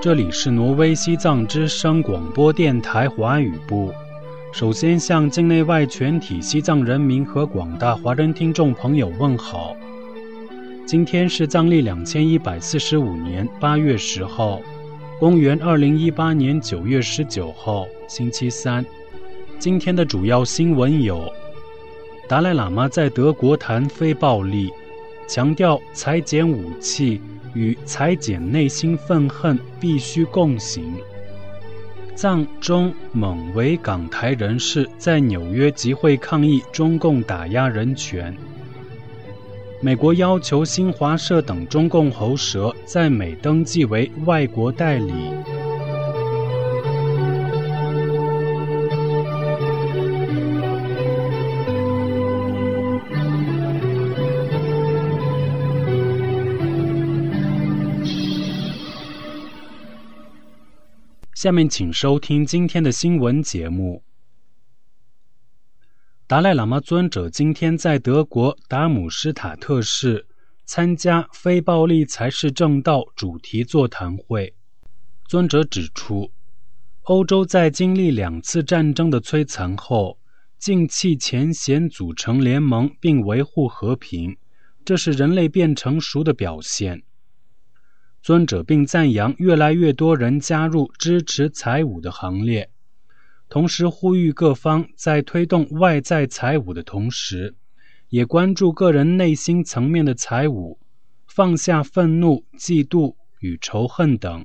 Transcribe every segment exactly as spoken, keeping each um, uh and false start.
这里是挪威西藏之声广播电台华语部。首先向境内外全体西藏人民和广大华人听众朋友问好。今天是藏历两千一百四十五年八月十号，公元二零一八年九月十九号，星期三。今天的主要新闻有：达赖喇嘛在德国谈非暴力，强调裁减武器与裁减内心愤恨必须共行。藏、中、蒙维港台人士在纽约集会抗议中共打压人权。美国要求新华社等中共喉舌在美登记为外国代理。下面请收听今天的新闻节目。达赖喇嘛尊者今天在德国达姆施塔特市参加非暴力才是正道主题座谈会。尊者指出，欧洲在经历两次战争的摧残后，尽弃前嫌组成联盟并维护和平，这是人类变成熟的表现。尊者并赞扬越来越多人加入支持采武的行列，同时呼吁各方在推动外在采武的同时，也关注个人内心层面的采武，放下愤怒、嫉妒与仇恨等。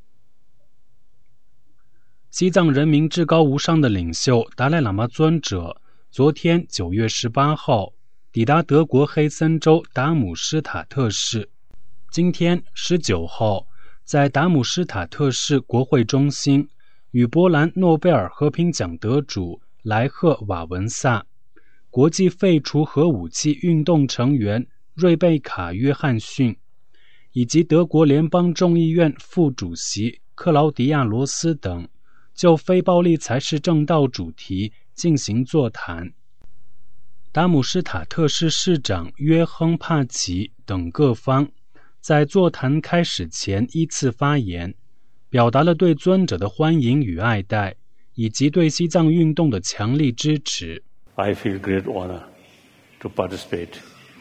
西藏人民至高无上的领袖达赖喇嘛尊者昨天九月十八号抵达德国黑森州达姆施塔特市。今天十九号，在达姆施塔特市国会中心，与波兰诺贝尔和平奖得主莱赫瓦文萨、国际废除核武器运动成员瑞贝卡约翰逊，以及德国联邦众议院副主席克劳迪亚罗斯等，就非暴力才是正道主题进行座谈。达姆施塔特市市长约亨帕奇等各方在座谈开始前依次发言，表达了对尊者的欢迎与爱戴，以及对西藏运动的强力支持。 I feel great honor to participate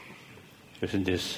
in this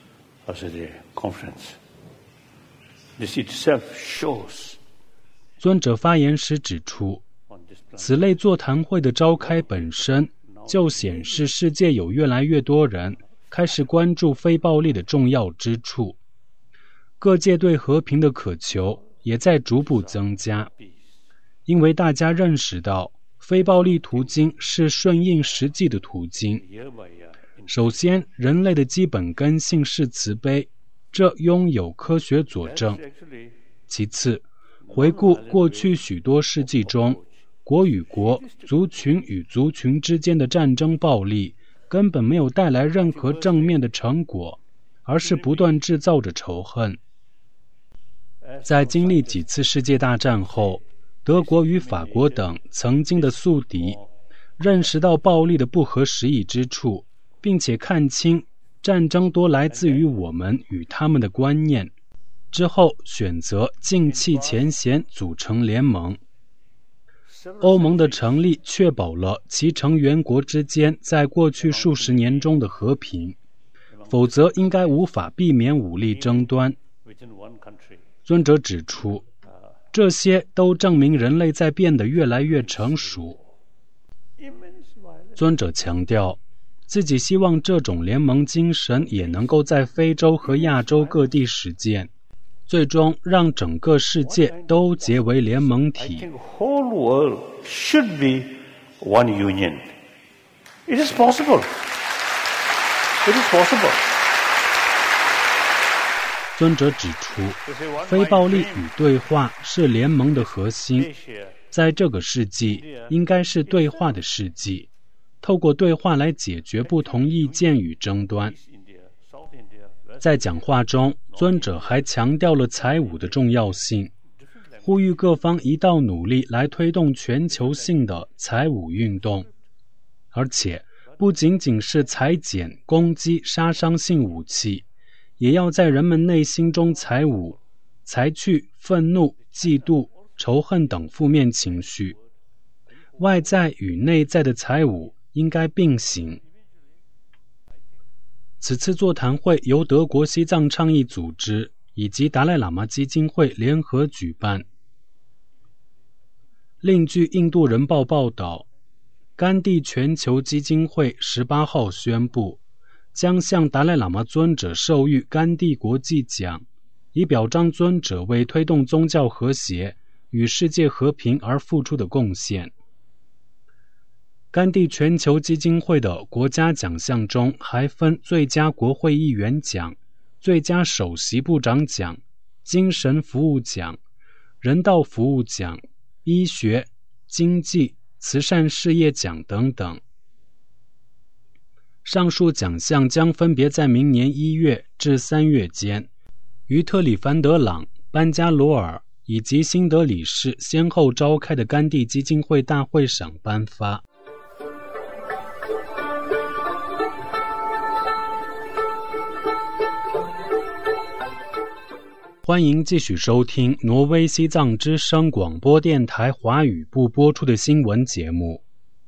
conference. This itself shows. 尊者发言时指出，此类座谈会的召开本身就显示世界有越来越多人开始关注非暴力的重要之处，各界对和平的渴求也在逐步增加，因为大家认识到非暴力途径是顺应实际的途径。首先，人类的基本根性是慈悲，这拥有科学佐证。其次，回顾过去许多世纪中，国与国、族群与族群之间的战争暴力根本没有带来任何正面的成果，而是不断制造着仇恨。在经历几次世界大战后，德国与法国等曾经的宿敌认识到暴力的不合时宜之处，并且看清战争多来自于我们与他们的观念，之后选择尽弃前嫌组成联盟。欧盟的成立确保了其成员国之间在过去数十年中的和平，否则应该无法避免武力争端。尊者指出，这些都证明人类在变得越来越成熟。尊者强调，自己希望这种联盟精神也能够在非洲和亚洲各地实践，最终让整个世界都结为联盟体。 I think the whole world should be one union. It is possible. It is possible. 尊者指出，非暴力与对话是联盟的核心，在这个世纪应该是对话的世纪，透过对话来解决不同意见与争端。在讲话中，尊者还强调了采武的重要性，呼吁各方一道努力来推动全球性的采武运动，而且不仅仅是裁减攻击杀伤性武器，也要在人们内心中采武， 裁去愤怒、嫉妒、仇恨等负面情绪。外在与内在的财务应该并行。此次座谈会由德国西藏倡议组织以及达赖喇嘛基金会联合举办。另据印度人报报道，甘地全球基金会十八号宣布，将向达赖喇嘛尊者授予甘地国际奖，以表彰尊者为推动宗教和谐与世界和平而付出的贡献。甘地全球基金会的国家奖项中还分最佳国会议员奖、最佳首席部长奖、精神服务奖、人道服务奖、医学、经济、慈善事业奖等等。上述奖项将分别在明年一月至三月间，于特里凡德朗、班加罗尔以及新德里市先后召开的甘地基金会大会上颁发。欢迎继续收听挪威西藏之声广播电台华语部播出的新闻节目。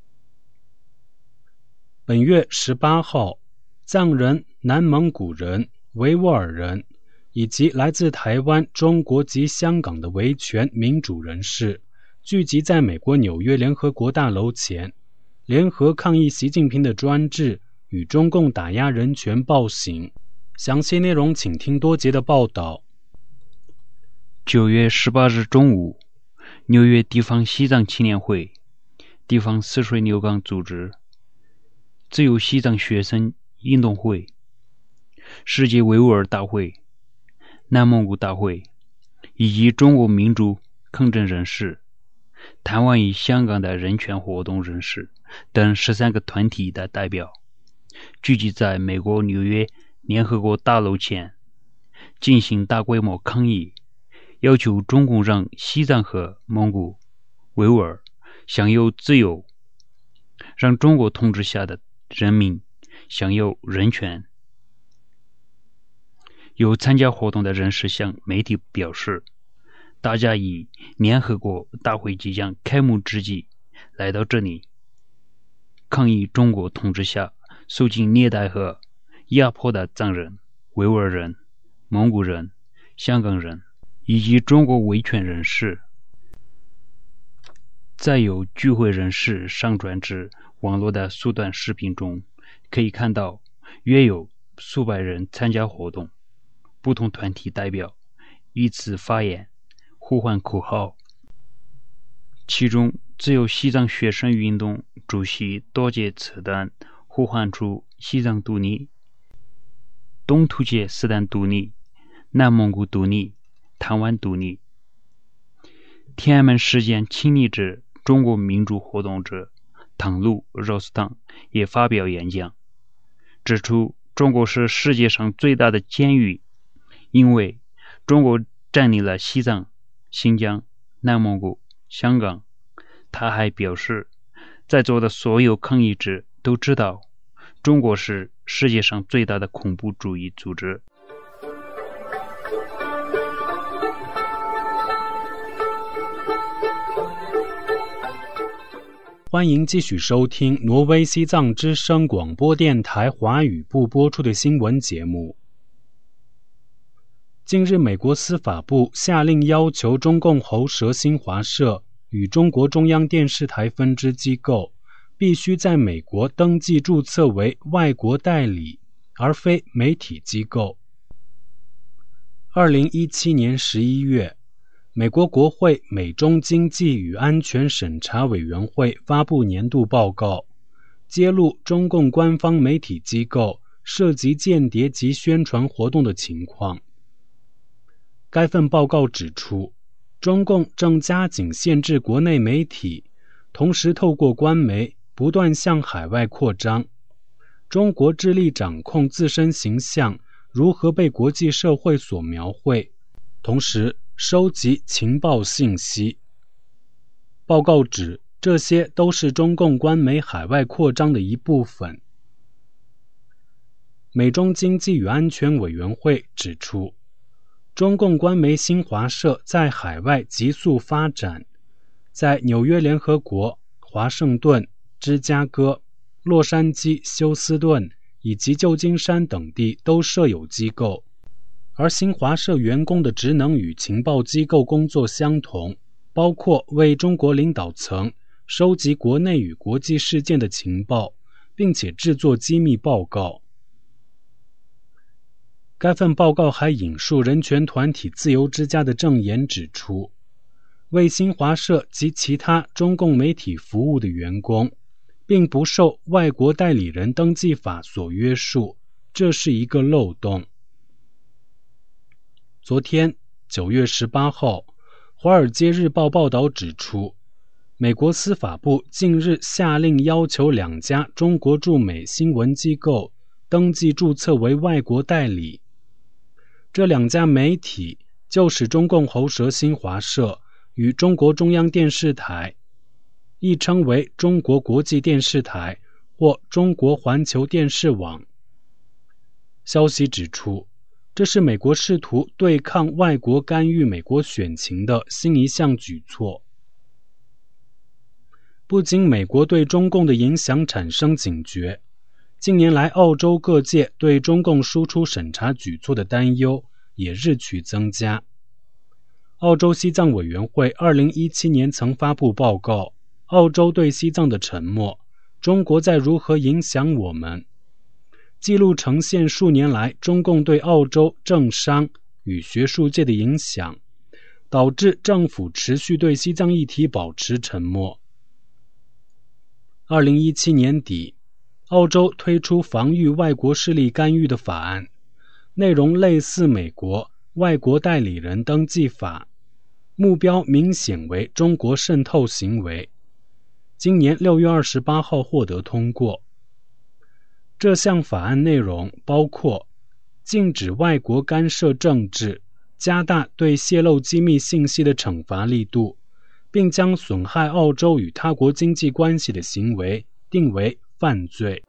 本月十八号，藏人、南蒙古人、维吾尔人以及来自台湾、中国及香港的维权民主人士聚集在美国纽约联合国大楼前，联合抗议习近平的专制与中共打压人权暴行。详细内容请听多节的报道。 九月十八日中午，纽约地方西藏青年会、地方泗水牛岗组织、自由西藏学生运动会、世界维吾尔大会、南蒙古大会以及中国民主抗争人士、台湾与香港的人权活动人士等十三个团体的代表聚集在美国纽约联合国大楼前进行大规模抗议，要求中共让西藏和蒙古、维吾尔享有自由，让中国统治下的人民享有人权。有参加活动的人士向媒体表示，大家以联合国大会即将开幕之际来到这里，抗议中国统治下受尽虐待和压迫的藏人、维吾尔人、蒙古人、香港人以及中国维权人士。在有聚会人士上传至网络的速段视频中，可以看到约有数百人参加活动，不同团体代表依次发言，呼唤口号。其中自由西藏学生运动主席多杰此丹呼唤出西藏独立、东突厥斯坦独立、南蒙古独立、台湾独立。天安门事件亲历者中国民主活动者唐路肉斯汤也发表演讲，指出中国是世界上最大的监狱，因为中国占领了西藏、新疆、南蒙古、香港。他还表示，在座的所有抗议者都知道，中国是世界上最大的恐怖主义组织。 欢迎继续收听挪威西藏之声广播电台华语部播出的新闻节目。近日，美国司法部下令要求中共喉舌新华社与中国中央电视台分支机构必须在美国登记注册为外国代理，而非媒体机构。二零一七年十一月，美国国会美中经济与安全审查委员会发布年度报告，揭露中共官方媒体机构涉及间谍及宣传活动的情况。该份报告指出，中共正加紧限制国内媒体，同时透过官媒不断向海外扩张。中国致力掌控自身形象如何被国际社会所描绘，同时收集情报信息。报告指，这些都是中共官媒海外扩张的一部分。美中经济与安全委员会指出， 中共官媒新华社在海外急速发展，在纽约联合国、华盛顿、芝加哥、洛杉矶、休斯顿以及旧金山等地都设有机构，而新华社员工的职能与情报机构工作相同，包括为中国领导层收集国内与国际事件的情报，并且制作机密报告。该份报告还引述人权团体自由之家的证言指出，为新华社及其他中共媒体服务的员工并不受外国代理人登记法所约束，这是一个漏洞。昨天九月十八号，华尔街日报报道指出，美国司法部近日下令要求两家中国驻美新闻机构登记注册为外国代理。这两家媒体就是中共喉舌新华社与中国中央电视台，亦称为中国国际电视台或中国环球电视网。消息指出，这是美国试图对抗外国干预美国选情的新一项举措。不仅美国对中共的影响产生警觉，近年来澳洲各界对中共输出审查举措的担忧也日趋增加。澳洲西藏委员会二零一七年曾发布报告《澳洲对西藏的沉默：中国在如何影响我们》，记录呈现数年来中共对澳洲政商与学术界的影响，导致政府持续对西藏议题保持沉默。二零一七年底，澳洲推出防御外国势力干预的法案，内容类似美国外国代理人登记法，目标明显为中国渗透行为。今年六月二十八号获得通过。这项法案内容包括禁止外国干涉政治，加大对泄露机密信息的惩罚力度，并将损害澳洲与他国经济关系的行为定为犯罪。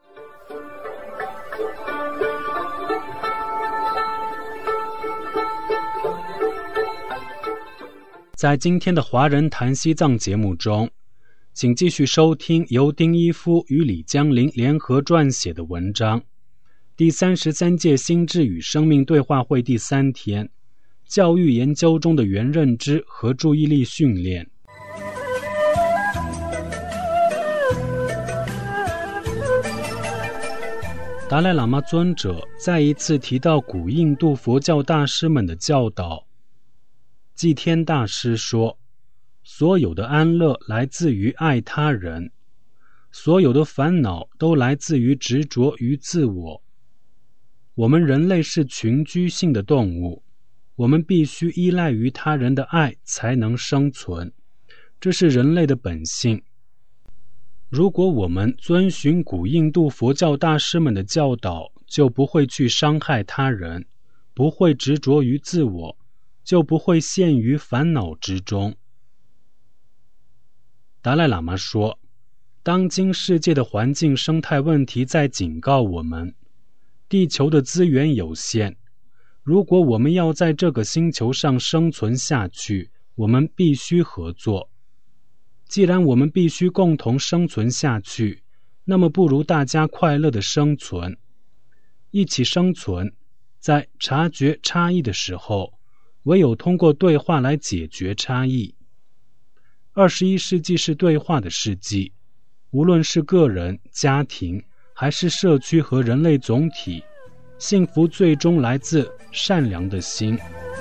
在今天的华人谈西藏节目中，请继续收听由丁一夫与李江林联合撰写的文章，第三十三届心智与生命对话会第三天，教育研究中的原认知和注意力训练。达赖喇嘛尊者再一次提到古印度佛教大师们的教导。寂天大师说，所有的安乐来自于爱他人，所有的烦恼都来自于执着于自我。我们人类是群居性的动物，我们必须依赖于他人的爱才能生存，这是人类的本性。如果我们遵循古印度佛教大师们的教导，就不会去伤害他人，不会执着于自我，就不会陷于烦恼之中。达赖喇嘛说，当今世界的环境生态问题在警告我们，地球的资源有限，如果我们要在这个星球上生存下去，我们必须合作。既然我们必须共同生存下去，那么不如大家快乐的生存，一起生存。在察觉差异的时候，唯有通过对话来解决差异。二十一世纪是对话的世纪，无论是个人、家庭，还是社区和人类总体，幸福最终来自善良的心。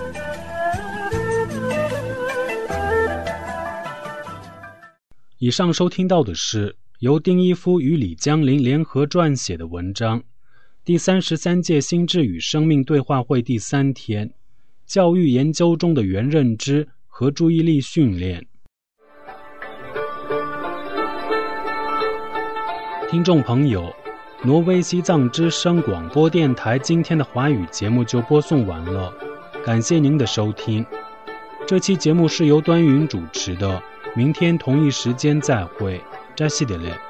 以上收听到的是由丁一夫与李江林联合撰写的文章，第三十三届心智与生命对话会第三天，教育研究中的原认知和注意力训练。听众朋友，挪威西藏之声广播电台今天的华语节目就播送完了，感谢您的收听。这期节目是由端云主持的，明天同一时间再会，扎西德勒。